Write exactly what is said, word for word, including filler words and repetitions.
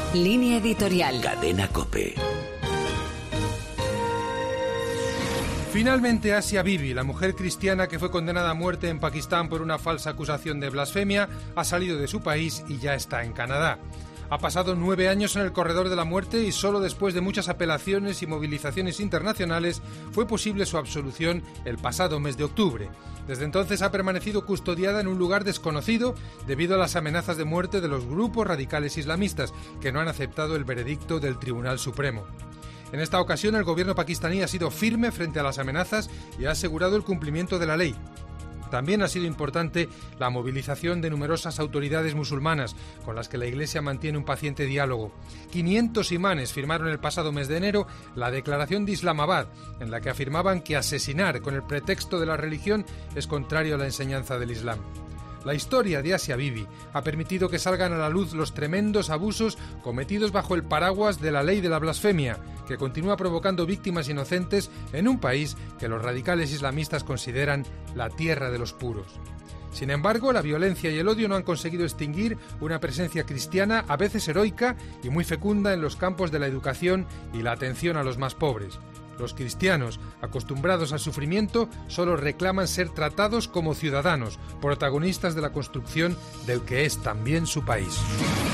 Línea editorial. Cadena COPE. Finalmente, Asia Bibi, la mujer cristiana que fue condenada a muerte en Pakistán por una falsa acusación de blasfemia, ha salido de su país y ya está en Canadá. Ha pasado nueve años en el corredor de la muerte y solo después de muchas apelaciones y movilizaciones internacionales fue posible su absolución el pasado mes de octubre. Desde entonces ha permanecido custodiada en un lugar desconocido debido a las amenazas de muerte de los grupos radicales islamistas que no han aceptado el veredicto del Tribunal Supremo. En esta ocasión, el gobierno pakistaní ha sido firme frente a las amenazas y ha asegurado el cumplimiento de la ley. También ha sido importante la movilización de numerosas autoridades musulmanas, con las que la Iglesia mantiene un paciente diálogo. quinientos imanes firmaron el pasado mes de enero la Declaración de Islamabad, en la que afirmaban que asesinar con el pretexto de la religión es contrario a la enseñanza del Islam. La historia de Asia Bibi ha permitido que salgan a la luz los tremendos abusos cometidos bajo el paraguas de la ley de la blasfemia, que continúa provocando víctimas inocentes en un país que los radicales islamistas consideran la tierra de los puros. Sin embargo, la violencia y el odio no han conseguido extinguir una presencia cristiana a veces heroica y muy fecunda en los campos de la educación y la atención a los más pobres. Los cristianos, acostumbrados al sufrimiento, solo reclaman ser tratados como ciudadanos, protagonistas de la construcción del que es también su país.